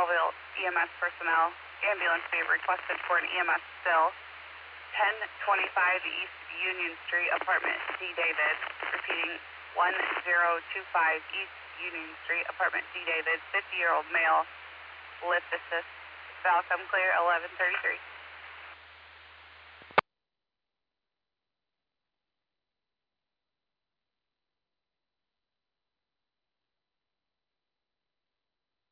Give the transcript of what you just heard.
Carrollville EMS personnel. Ambulance be requested for an EMS spill. 1025 East Union Street, apartment D. David. Repeating, 1025 East Union Street, apartment D. David. 50-year-old male. Lift assist. Valcom clear, 1133.